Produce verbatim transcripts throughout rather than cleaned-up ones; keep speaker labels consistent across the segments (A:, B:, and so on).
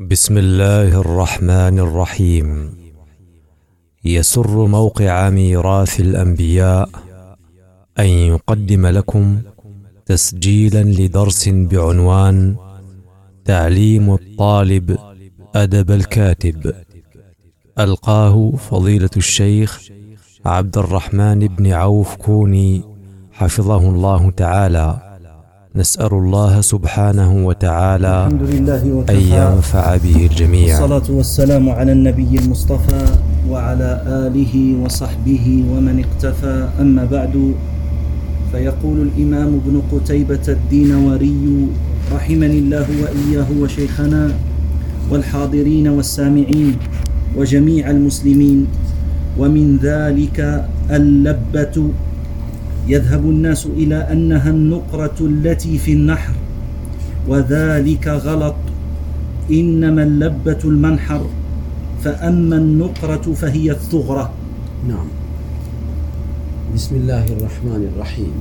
A: بسم الله الرحمن الرحيم. يسر موقع ميراث الأنبياء أن يقدم لكم تسجيلا لدرس بعنوان تعليم الطالب أدب الكاتب، ألقاه فضيلة الشيخ عبد الرحمن بن عوف كوني حفظه الله تعالى. نسأل الله سبحانه وتعالى أن ينفع به الجميع.
B: والصلاة والسلام على النبي المصطفى وعلى آله وصحبه ومن اقتفى، أما بعد، فيقول الإمام ابن قتيبة الدينوري رحمني الله وإياه وشيخنا والحاضرين والسامعين وجميع المسلمين: ومن ذلك اللبة، يذهب الناس إلى أنها النقرة التي في النحر، وذلك غلط، إنما اللبة المنحر، فأما النقرة فهي الثغرة.
C: نعم. بسم الله الرحمن الرحيم.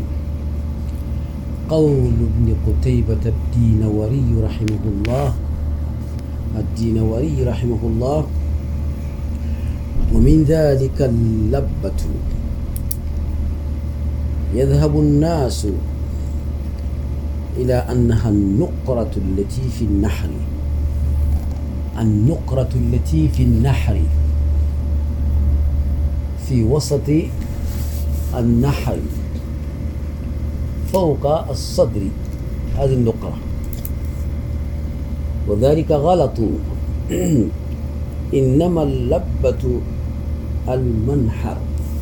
C: قول ابن قتيبة الدينوري رحمه الله الدينوري رحمه الله ومن ذلك اللبة، يذهب الناس إلى أنها النقرة التي في النحر النقرة التي في النحر في وسط النحر فوق الصدر، هذه النقرة، وذلك غلط، إنما اللبة المنحر،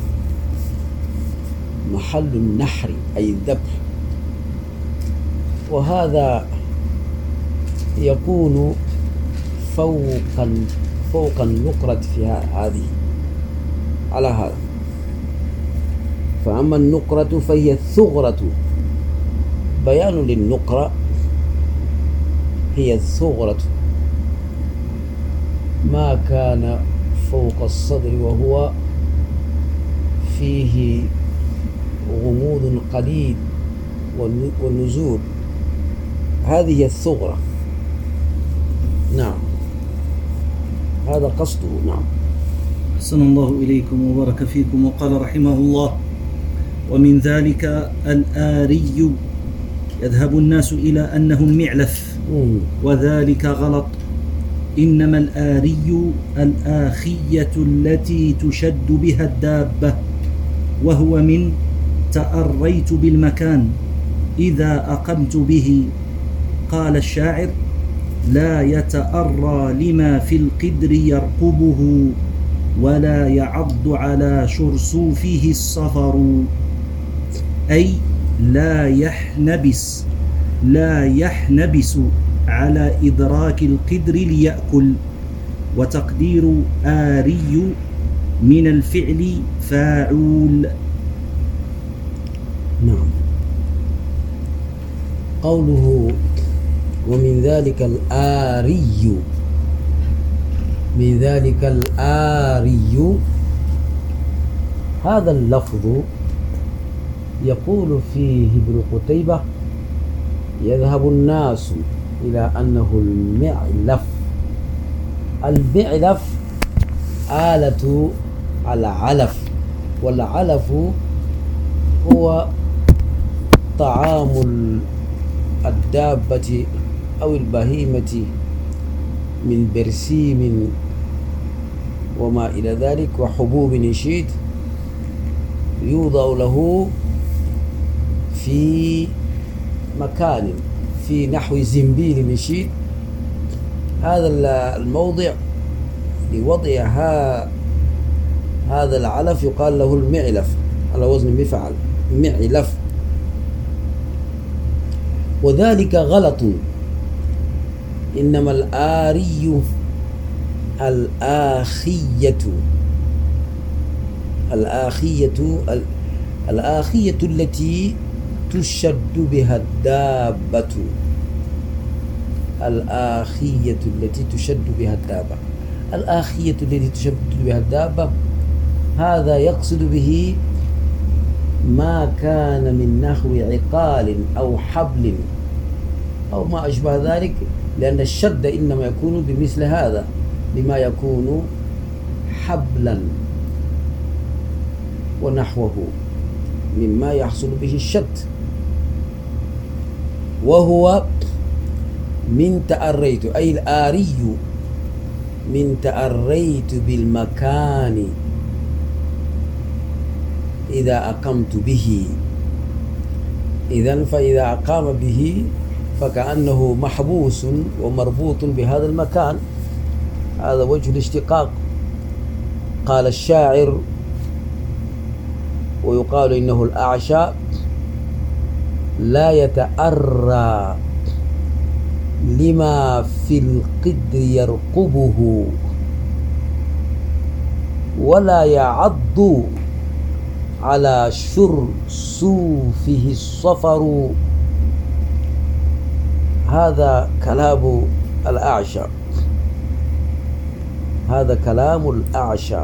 C: محل النحر أي الذبح، وهذا يكون فوق فوق النقرة في هذه على هذا. فأما النقرة فهي الثغرة، بيان للنقرة هي الثغرة، ما كان فوق الصدر وهو فيه غموض قليل والنزول، هذه هي الثغرة. نعم، هذا قصده. نعم.
B: أحسن الله إليكم وبارك فيكم. وقال رحمه الله: ومن ذلك الآري، يذهب الناس إلى أنه المعلف، وذلك غلط، إنما الآري الآخية التي تشد بها الدابة، وهو من تأريت بالمكان إذا أقمت به. قال الشاعر: لا يتأرى لما في القدر يرقبه، ولا يعض على شرصوفه الصفر، أي لا يحنبس لا يحنبس على إدراك القدر ليأكل. وتقدير آري من الفعل فاعول.
C: نعم. قوله ومن ذلك الآري، من ذلك الآري، هذا اللفظ يقول فيه ابن قتيبة: يذهب الناس إلى أنه المعلف. المعلف آلة العلف، والعلف هو طعام الدابة أو البهيمة من برسيم وما إلى ذلك وحبوب نشيد، يوضع له في مكان في نحو زنبيل نشيد. هذا الموضع لوضع هذا العلف يقال له المعلف، على وزن مفعل، معلف. وذلك غلط، إنما الآري الآخية الآخية الآخية التي تشد بها الدابة الآخية التي تشد بها الدابة الآخية التي تشد بها الدابة هذا يقصد به ما كان من نحو عقال أو حبل أو ما أشبه ذلك لأن الشد إنما يكون بمثل هذا، لما يكون حبلا ونحوه مما يحصل به الشد. وهو من تأريت، أي الآري من تأريت بالمكان إذا أقمت به. إذن فإذا أقام به فكأنه محبوس ومربوط بهذا المكان. هذا وجه الاشتقاق. قال الشاعر ويقال إنه الأعشى: لا يتأرى لما في القدر يرقبه، ولا يعض على شرسوفه الصفر. هذا كلام الأعشى، هذا كلام الأعشى.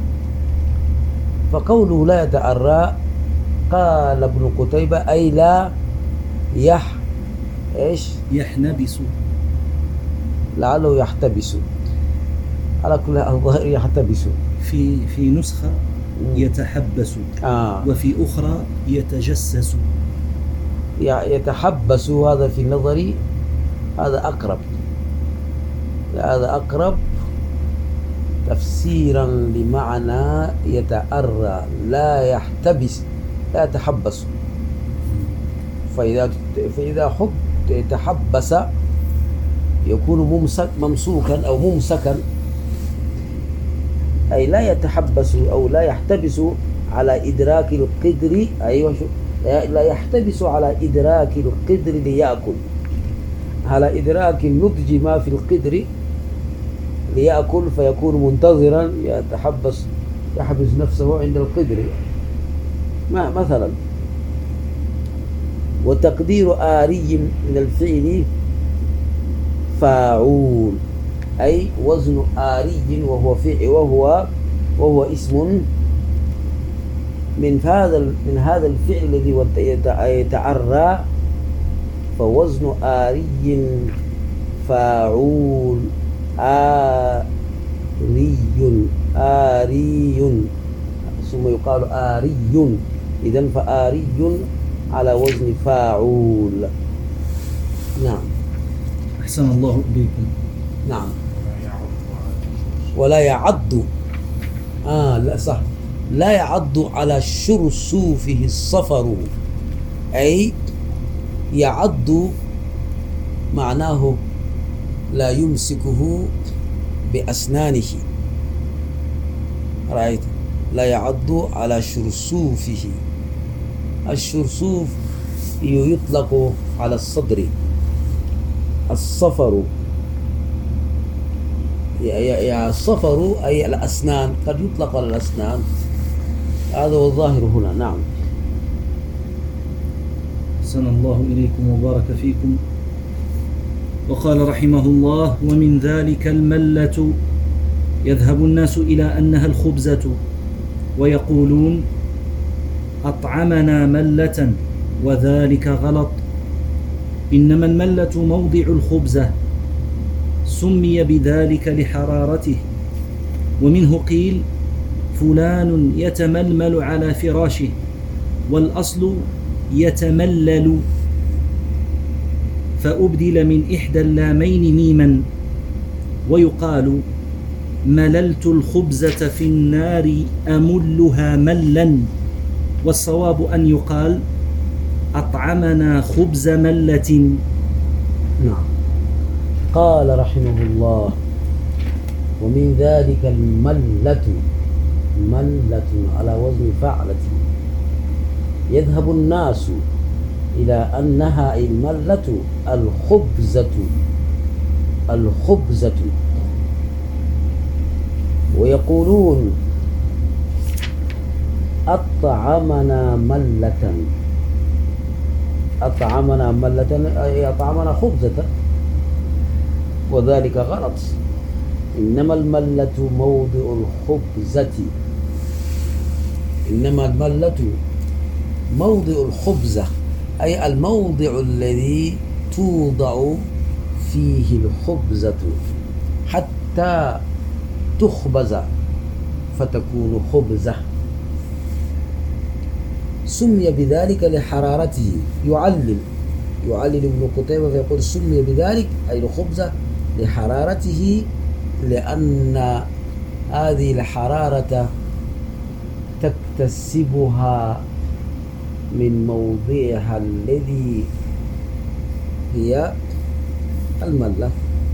C: فقوله لا يتأرى، قال ابن قتيبة أي لا يح إيش
B: يحنبس،
C: لعله يحتبس، على كل الظاهر يحتبس.
B: في في نسخة يتحبس،
C: آه.
B: وفي أخرى يتجسس.
C: يتحبس هذا في نظري هذا أقرب، هذا أقرب تفسيرا لمعنى يتأرى. لا يحتبس، لا يتحبس. فإذا فإذا حب يتحبس يكون ممسك ممسوكا أو ممسكا، أي لا يتحبس أو لا يحتبس على إدراك القدر. أيوة، لا يحتبس على إدراك القدر ليأكل، على إدراك النضج ما في القدر ليأكل، فيكون منتظرا يتحبس، يحبس نفسه عند القدر ما مثلا. وتقدير آري من الفعل فاعول، أي وزن آري وهو فعل وهو وهو اسم من هذا من هذا الفعل الذي يتعرى، فوزن آري فاعول. آري آري ثم يقال آري، إذن فآري على وزن فاعول. نعم.
B: أحسن الله إليكم.
C: نعم. ولا يعض، آه لا صح، لا يعض على شرسوفه الصفر، أي يعض معناه لا يمسكه بأسنانه. رأيت؟ لا يعض على شرسوفه. الشرسوف يطلق على الصدر، الصفر يا الصفر أي الأسنان، قد يطلق على الأسنان. هذا هو الظاهر هنا. نعم.
B: أحسن الله إليكم وبارك فيكم. وقال رحمه الله: ومن ذلك الملة، يذهب الناس إلى أنها الخبزة ويقولون أطعمنا ملة، وذلك غلط. إنما الملة موضع الخبزة، سمي بذلك لحرارته. ومنه قيل فلان يتململ على فراشه، والأصل يتملل، فأبدل من إحدى اللامين ميما. ويقال مللت الخبزة في النار أملها ملا، والصواب أن يقال أطعمنا خبز ملة.
C: نعم. قال رحمه الله: ومن ذلك الملة، ملة على وزن فعلة، يذهب الناس إلى أنها الملة الخبزة، الخبزة، ويقولون أطعمنا ملة، أطعمنا ملة أي أطعمنا خبزة، وذلك غلط. إنما الملة موضع الخبزة، إنما الملة موضع الخبزة، أي الموضع الذي توضع فيه الخبزة حتى تخبز فتكون خبزة، سمي بذلك لحرارته. يعلل يعلل ابن قتيبة فيقول سمي بذلك أي الخبزة لحرارته، لأن هذه الحرارة تكتسبها من موضعها الذي هي الملة.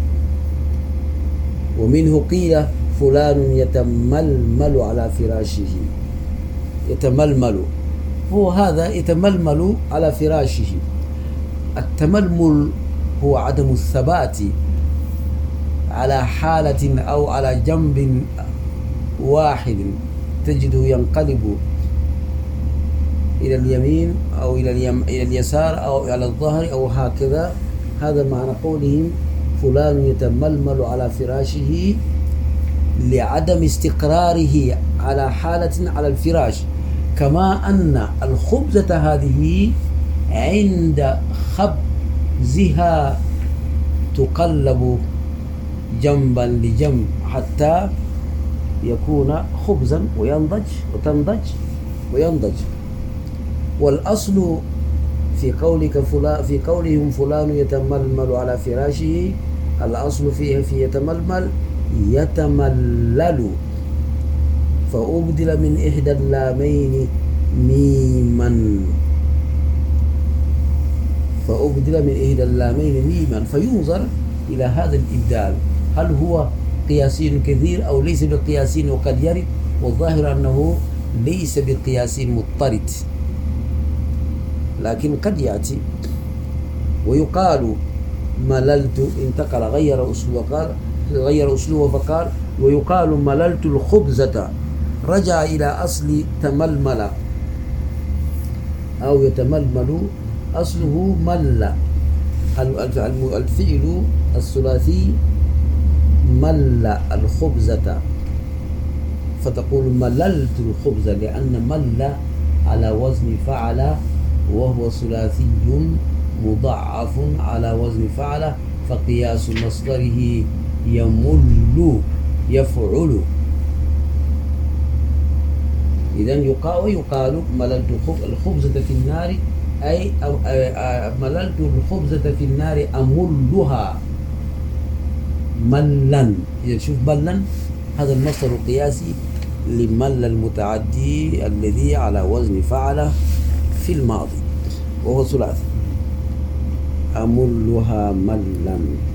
C: ومنه قيل فلان يتململ على فراشه. يتململ هو هذا، يتململ على فراشه. التململ هو عدم الثبات على حالة أو على جنب واحد، تجده ينقلب إلى اليمين أو إلى, اليم... إلى اليسار أو على الظهر أو هكذا. هذا معنى قولهم فلان يتململ على فراشه، لعدم استقراره على حالة على الفراش. كما أن الخبزة هذه عند خبزها تقلب جنبا لجنب حتى يكون خبزا وينضج وتنضج وينضج. والأصل في قولك فلان في قولهم فلان يتململ على فراشه، الأصل فيه في يتململ يتملل، فأبدل من إحدى اللامين ميما فأبدل من إحدى اللامين ميما فينظر إلى هذا الإبدال، هل هو قياسي كثير أو ليس بقياسي وقد يرد، والظاهر أنه ليس بقياسي مضطرد، لكن قد يأتي. ويقال مللت، انتقل غير أسلوبه قال غير أسلوبه فقال ويقال مللت الخبزة، رجع إلى أصل تململ أو يتململ، أصله مل. الفعل الثلاثي مل الخبزة، فتقول مللت الخبزة، لأن مل على وزن فعل وهو ثلاثي مضاعف على وزن فعل، فقياس مصدره يمل يفعل. إذن يقال ويقال مللت الخبزة في النار، أي مللت الخبزة في النار أملها ملا. إذا شوف ملا هذا المصدر القياسي لمل المتعدي الذي على وزن فعل في الماضي وهو ثلاثي. أملها ملا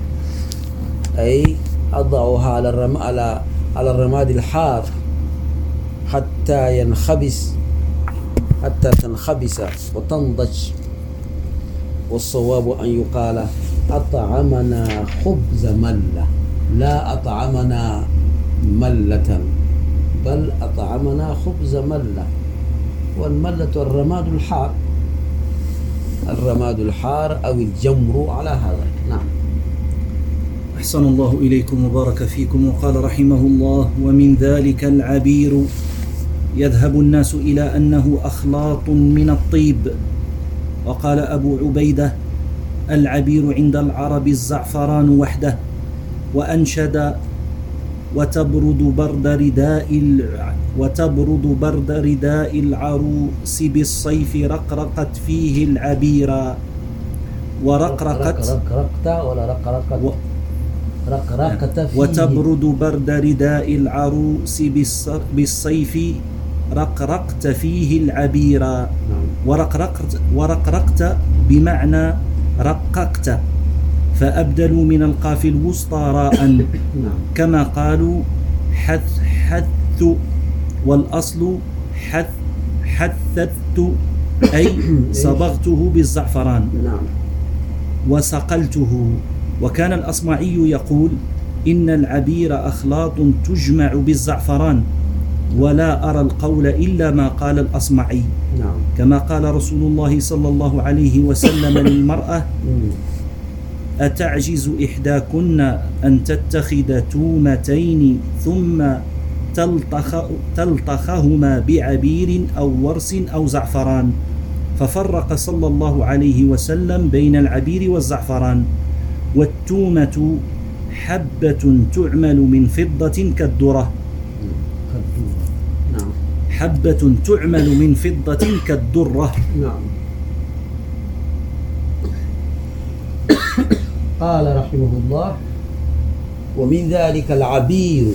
C: أي أضعها على الرم على على الرماد الحار حتى ينخبس حتى تنخبس وتنضج. والصواب أن يقال أطعمنا خبز ملة، لا أطعمنا ملة، بل أطعمنا خبز ملة. والملة الرماد الحار، الرماد الحار أو الجمر على هذا. نعم.
B: أحسن الله إليكم وبارك فيكم. وقال رحمه الله: ومن ذلك العبير، يذهب الناس إلى أنه أخلاط من الطيب. وقال أبو عبيدة: العبير عند العرب الزعفران وحده. وأنشد: وتبرد برد رداء وتبرد برد رداء العروس بالصيف رقرقت فيه العبيرا. ورقرقت
C: رقرقت ولا رقرقت و... رقرقت فيه.
B: وتبرد برد رداء العروس بالصيف رقرقت فيه العبيرا.
C: نعم.
B: ورقرقت ورقرقت بمعنى رققت، فأبدلوا من القاف الوسطى راء كما قالوا حث حث، والأصل حث حثثت أي صبغته بالزعفران وسقلته. وكان الأصمعي يقول: إن العبير أخلاط تجمع بالزعفران، ولا أرى القول إلا ما قال الأصمعي.
C: نعم.
B: كما قال رسول الله صلى الله عليه وسلم للمرأة: أتعجز إحداكن أن تتخذ تومتين ثم تلطخ تلطخهما بعبير أو ورس أو زعفران؟ ففرق صلى الله عليه وسلم بين العبير والزعفران. والتومة حبة تعمل من فضة كالذرة.
C: نعم.
B: حبة تعمل من فضة كالذرة.
C: نعم. قال رحمه الله: ومن ذلك العبير.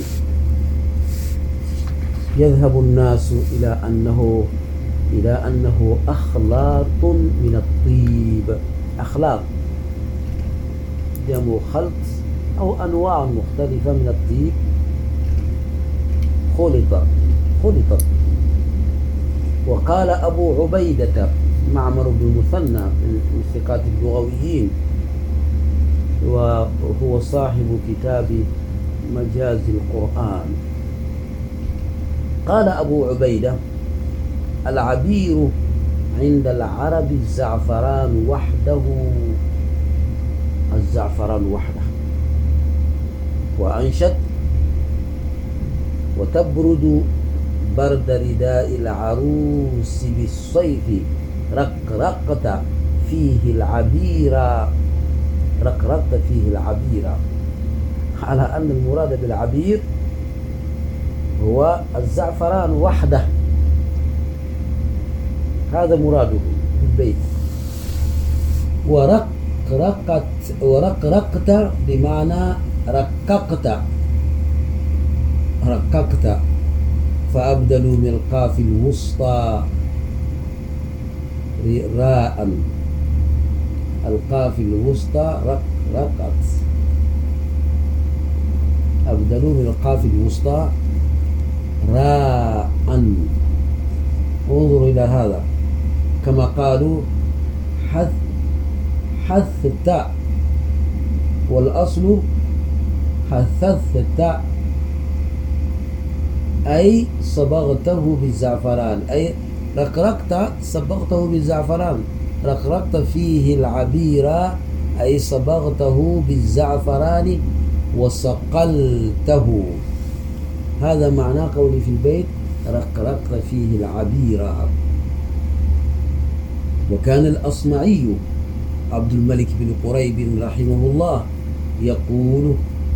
C: يذهب الناس إلى أنه إلى أنه أخلاط من الطيب. أخلاط جمع خلط أو أنواع مختلفة من الطيب خلط خلطت. وقال أبو عبيدة معمر بن المثنى من ثقات اللغويين، وهو صاحب كتاب مجاز القرآن، قال أبو عبيدة: العبير عند العرب الزعفران وحده، الزعفران وحده. وأنشد: وتبرد برد رداء العروس بالصيف، رقرقت فيه العبير، رقرقت فيه العبير، على أن المراد بالعبير هو الزعفران وحده، هذا مراده بالبيت. ورقرقت ورقرقت بمعنى رققت رققت فأبدلوا من القاف الوسطى راء، القاف الوسطى رقرقت، أبدلوا من القاف الوسطى راء. انظروا إلى هذا، كما قالوا حث حثت، والأصل حثثت، أي صبغته بالزعفران، أي رقرقت صبغته بالزعفران، رقرقت فيه العبير أي صبغته بالزعفران وصقلته. هذا معنى قولي في البيت: رقرقت فيه العبير. وكان الأصمعي عبد الملك بن قريب رحمه الله يقول: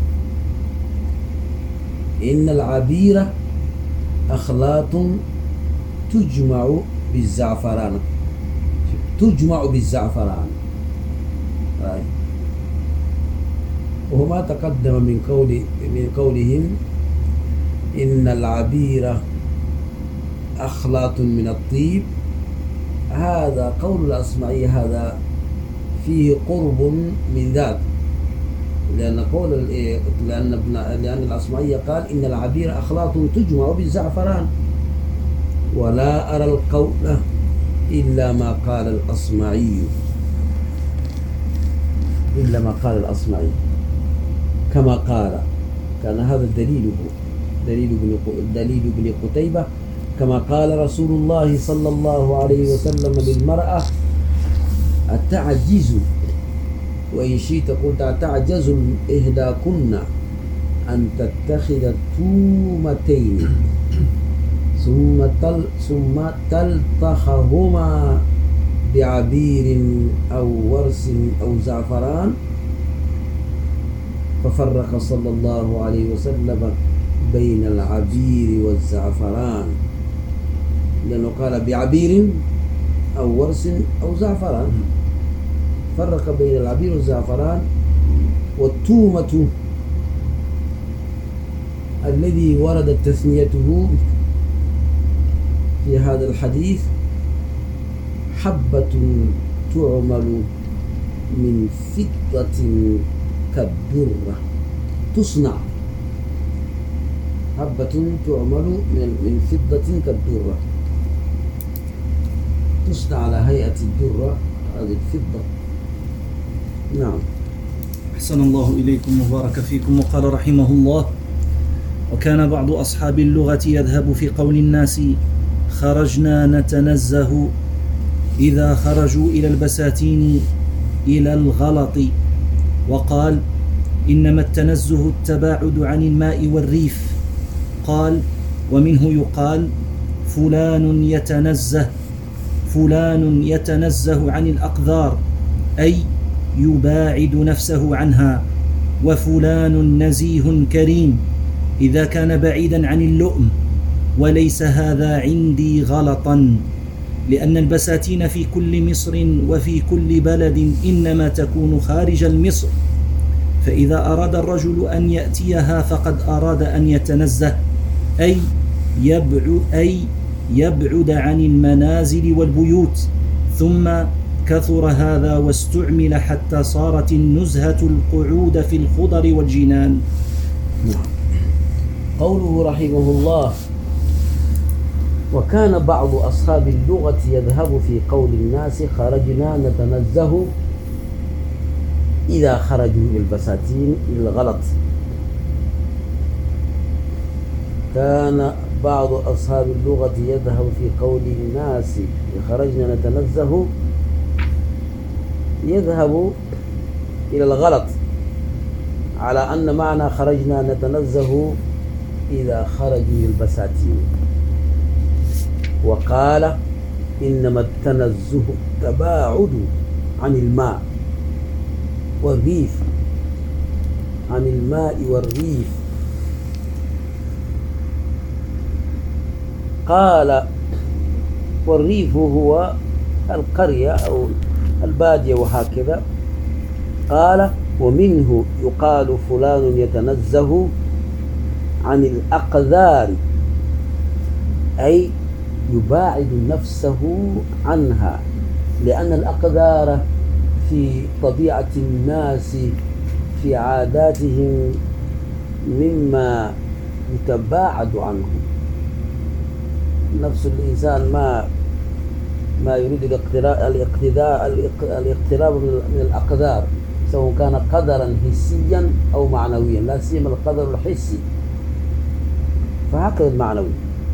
C: إن العبير أخلاط تجمع بالزعفران، تجمع بالزعفران. وما تقدم من قول من قولهم إن العبير أخلاط من الطيب، هذا قول الأصمعي، هذا فيه قرب من ذاك، لأن قول لأن ابن لأن الأصمعي قال إن العبير أخلاط تجمع بالزعفران، ولا أرى القول إلا ما قال الأصمعي، إلا ما قال الأصمعي كما قال. كان هذا دليله، دليل ابن دليل ابن قتيبة، كما قال رسول الله صلى الله عليه وسلم للمرأة: أتعجز، وإن شئت قلت أتعجز إحداكن أن تتخذ تومتين ثم تل ثم تلطخهما بعبير أو ورس أو زعفران. ففرق صلى الله عليه وسلم بين العبير والزعفران، لأنه قال بعبير أو ورس أو زعفران، فرق بين العبير والزعفران. والتومة الذي وردت تسميته في هذا الحديث حبة تعمل من فضة كالذرة، تصنع حبة تعمل من فضة كالذرة، تصنع على هيئة الذرة، هذه الفضة. نعم.
B: أحسن الله إليكم وبارك فيكم. وقال رحمه الله: وكان بعض أصحاب اللغة يذهب في قول الناس خرجنا نتنزه إذا خرجوا إلى البساتين إلى الغلط، وقال إنما التنزه التباعد عن الماء والريف. قال: ومنه يقال فلان يتنزه فلان يتنزه عن الأقذار، أي يباعد نفسه عنها، وفلان نزيه كريم إذا كان بعيدا عن اللؤم. وليس هذا عندي غلطا، لأن البساتين في كل مصر وفي كل بلد إنما تكون خارج المصر، فإذا أراد الرجل أن يأتيها فقد أراد أن يتنزه، أي يبعد, أي يبعد عن المنازل والبيوت. ثم كثر هذا واستعمل حتى صارت النزهة القعود في الخضر والجنان.
C: قوله رحمه الله: وكان بعض أصحاب اللغة يذهب في قول الناس خرجنا نتنزه إذا خرجوا بالبساتين إلى الغلط. كان بعض أصحاب اللغة يذهب في قول الناس خرجنا نتنزه يذهب إلى الغلط، على أن معنى خرجنا نتنزه إذا خرجوا بالبساتين، وقال إنما التنزه التباعد عن الماء والريف، عن الماء والريف. قال والريف هو القرية أو البادية وهكذا. قال ومنه يقال فلان يتنزه عن الأقذار، أي يباعد نفسه عنها، لأن الأقذار في طبيعة الناس في عاداتهم مما يتباعد عنه. نفس الإنسان ما ما يريد الاقتداء الاقتراب من الأقدار، سواء كان قدرا حسيا أو معنويا، لا سيما القدر الحسي، فهكذا المعنوي.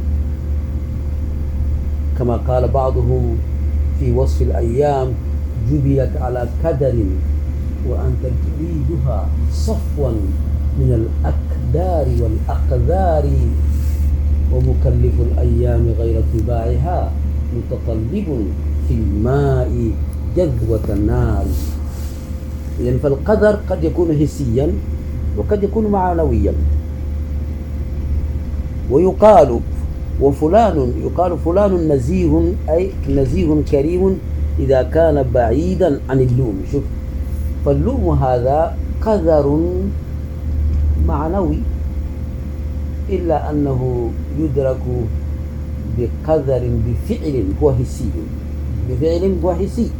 C: كما قال بعضهم في وصف الأيام: جبلت على كدر وأنت تريدها صفوا من الأكدار والأقذار، ومكلف الأيام غير اتباعها متطلب في الماء جذوة النار. إذن فالقدر قد يكون حسيا وقد يكون معنويا. ويقال وفلان يقال فلان نزيه، أي نزيه كريم إذا كان بعيدا عن اللوم. شوف، فاللوم هذا قدر معنوي، إلا أنه يدرك بقدر بفعل هو حسي، بفعل هو حسي.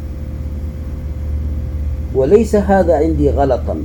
C: وليس هذا عندي غلطا،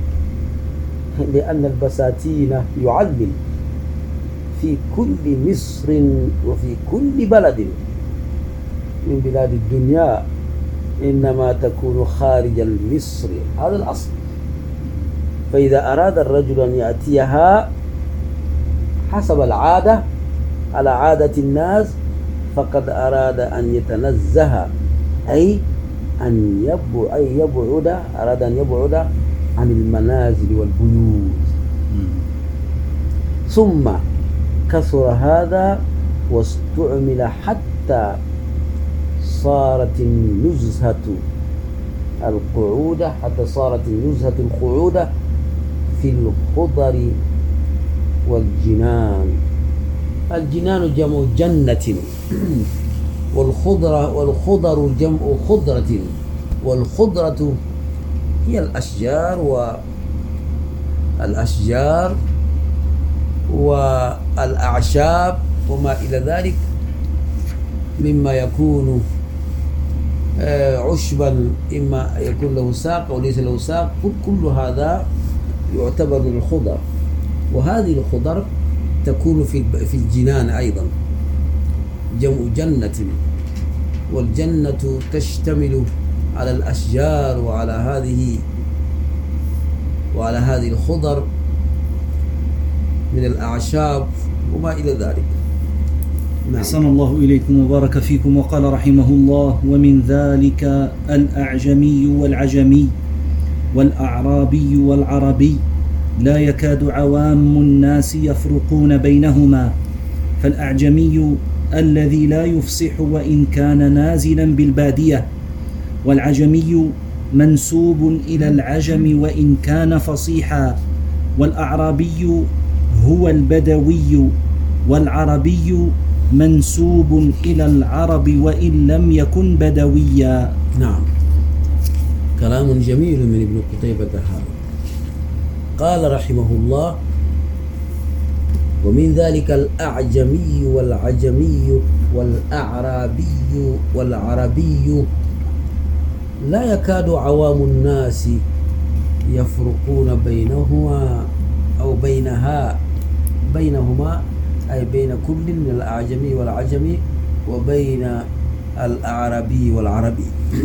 C: لأن البساتين يعلل في كل مصر وفي كل بلد من بلاد الدنيا، إنما تكون خارج المصر، هذا الأصل. فإذا أراد الرجل أن يأتيها حسب العادة على عادة الناس فقد أراد أن يتنزه، أي أن يبعد, أي يبعد أراد أن يبعد عن المنازل والبيوت. ثم كثر هذا واستعمل حتى صارت النزهة القعودة حتى صارت النزهة القعودة في الخضر والجنان. الجنان جمع جنة، والخضرة والخضر جمع خضرة، والخضرة هي الأشجار والأشجار والأعشاب وما إلى ذلك مما يكون عشبا، إما يكون له ساق أو ليس له ساق، كل هذا يعتبر من الخضر. وهذه الخضر تكون في في الجنان أيضا، جمع جنة، والجنة تشتمل على الأشجار وعلى هذه وعلى هذه الخضر من الأعشاب وما إلى ذلك.
B: أحسن الله إليكم وبارك فيكم. وقال رحمه الله: ومن ذلك الأعجمي والعجمي والأعرابي والعربي، لا يكاد عوام الناس يفرقون بينهما. فالأعجمي الذي لا يفصح وإن كان نازلا بالبادية، والعجمي منسوب إلى العجم وإن كان فصيحا، والأعرابي هو البدوي، والعربي منسوب إلى العرب وإن لم يكن بدويا.
C: نعم، كلام جميل من ابن قتيبة هذا. قال رحمه الله: ومن ذلك الأعجمي والعجمي والأعرابي والعربي لا يكاد عوام الناس يفرقون بينهما أو بينها بينهما أي بين كل من الأعجمي والعجمي وبين الأعرابي والعربي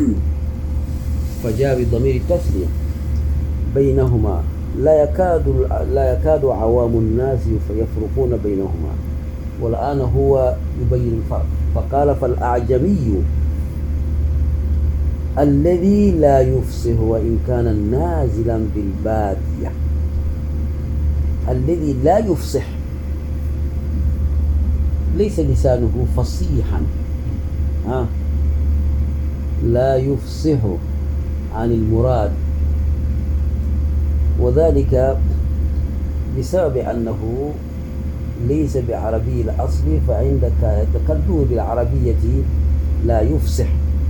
C: فجاء بضمير التسلية بينهما. لا يكاد لا يكاد عوام الناس يفرقون بينهما، والآن هو يبين الفرق فقال: فالأعجمي الذي لا يفصح وإن كان نازلا بالبادية. الذي لا يفصح ليس لسانه فصيحا، ها لا يفصح عن المراد، وذلك بسبب أنه ليس بعربي الأصل، فعندك تكلم بالعربية لا يفصح،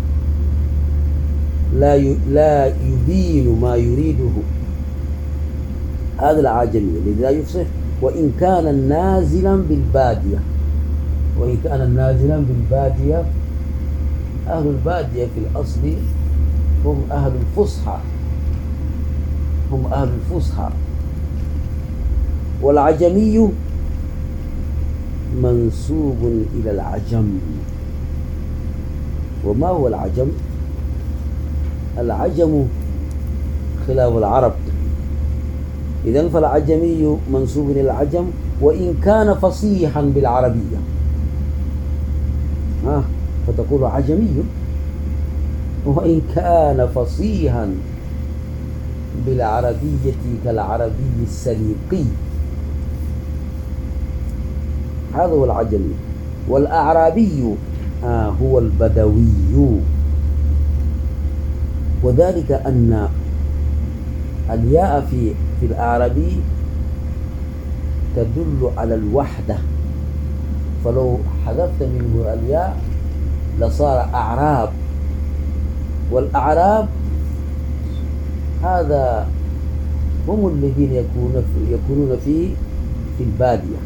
C: لا لا يبين ما يريده. هذا العجمي الذي لا يفصح وإن كان نازلا بالبادية. وإن كان نازلا بالبادية، أهل البادية في الأصل هم أهل الفصحى، هم أهل الفصحى. والعجمي منسوب إلى العجم. وما هو العجم؟ العجم خلاف العرب. إذن فالعجمي منسوب إلى العجم وإن كان فصيحا بالعربية، ها فتقول عجمي، وإن كان فصيحا بالعربية كالعربي السليقي، هذا هو العجمي. والأعرابي آه هو البدوي، وذلك أن الياء في في الأعرابي تدل على الوحدة، فلو حذفت منه الياء لصار أعراب. والأعراب هذا هم الذين يكونون في يكونون في في البادية.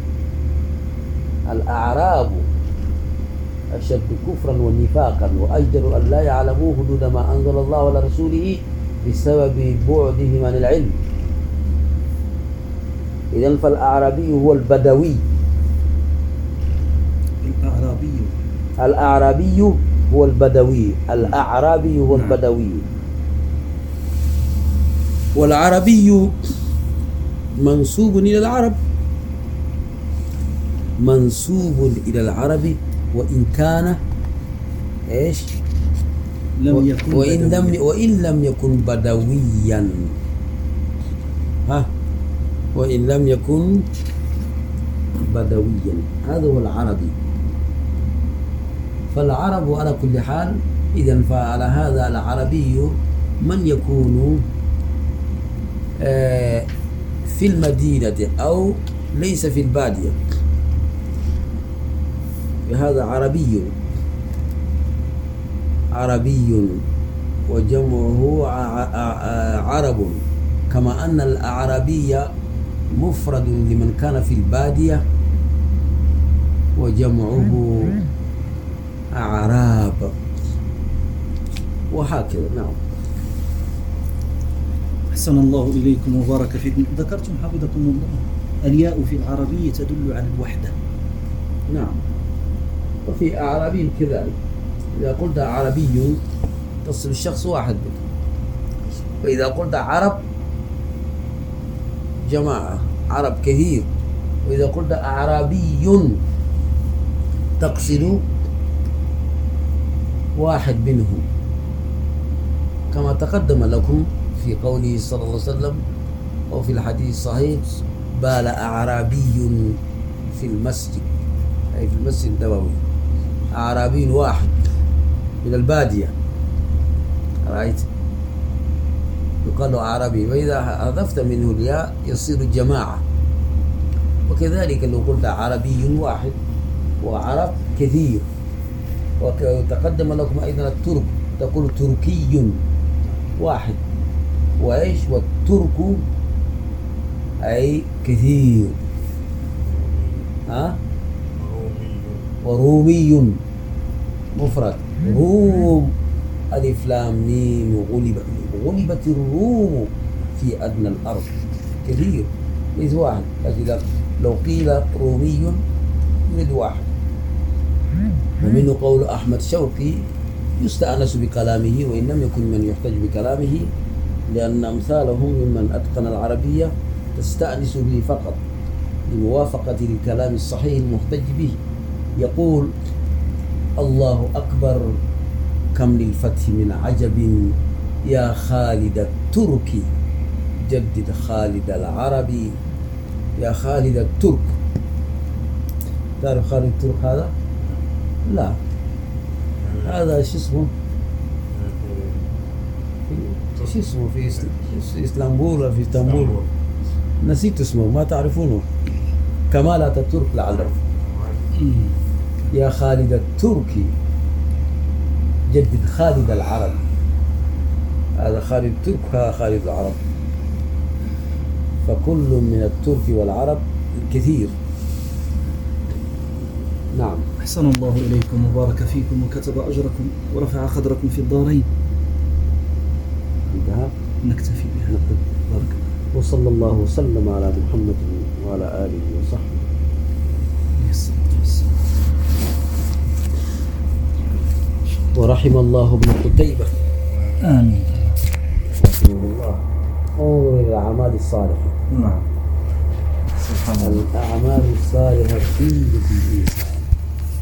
C: الأعراب أشد كفرا ونفاقا وأجدر أن لا يعلموا حدود ما أنزل الله على رسوله بسبب بعدهم عن العلم. إذن فالأعرابي هو البدوي.
B: الأعرابي
C: الأعرابي هو البدوي الأعرابي هو البدوي. والعربي منسوب إلى العرب، منسوب إلى العرب وإن كان إيش
B: لم يكن
C: وإن لم
B: بدويا.
C: وإن لم يكن بدويا، ها وإن لم يكن بدويا، هذا هو العربي. فالعرب على كل حال. إذن فعلى هذا العربي من يكون في المدينة أو ليس في البادية، هذا عربي. عربي وجمعه عرب، كما أن الأعرابي مفرد لمن كان في البادية وجمعه أعراب، وهكذا. نعم.
B: أحسن الله إليكم وبارك فيكم. ذكرتم حفظكم الله الياء في العربية تدل على الوحدة.
C: نعم. وفي أعرابي كذلك، إذا قلت عربي تصل الشخص واحد بك، وإذا قلت عرب جماعة، عرب كثير. وإذا قلت أعرابي تقصد واحد منهم، كما تقدم لكم في قوله صلى الله عليه وسلم أو في الحديث الصحيح: بال أعرابي في المسجد، أي في المسجد النبوي، أعرابي واحد من البادية، رأيت؟ يقال له أعرابي، وإذا حذفت منه الياء يصير جماعة. وكذلك لو قلت عربي واحد وعرب كثير. وتقدم لكم أيضا الترك، تقول تركي واحد، وإيش والترك أي كثير. ها؟ ورومي مفرد، روم ألف لام ميم غلب غلبت الروم في أدنى الأرض، كثير ليس واحد. لكن لو قيل رومي يريد واحد. ومنه قول أحمد شوقي يستأنس بكلامه وإن لم يكن من يحتج بكلامه، لأن أمثالهم ممن أتقن العربية تستأنس به فقط لموافقة الكلام الصحيح المحتج به. يقول: الله أكبر كم للفتح من عجب، يا خالد التركي جدد خالد العربي. يا خالد الترك، تعرف خالد الترك هذا؟ لا، هذا شو اسمه؟ شو اسمه في اسطنبول ولا في اسطنبول؟ نسيت اسمه، ما تعرفونه. كمال اتاتورك لعله. يا خالد التركي جدد خالد العرب. هذا خالد الترك، هذا خالد العرب. فكل من الترك والعرب كثير. نعم.
B: أحسن الله إليكم وبارك فيكم وكتب أجركم ورفع قدركم في الدارين.
C: انتهى.
B: نكتفي بها. بارك.
C: وصلى الله وسلم على محمد وعلى آله وصحبه. ورحم الله ابن قتيبة.
B: آمين.
C: رحمه الله. انظر إلى الأعمال الصالحة.
B: نعم. سبحان الله.
C: الأعمال الصالحة في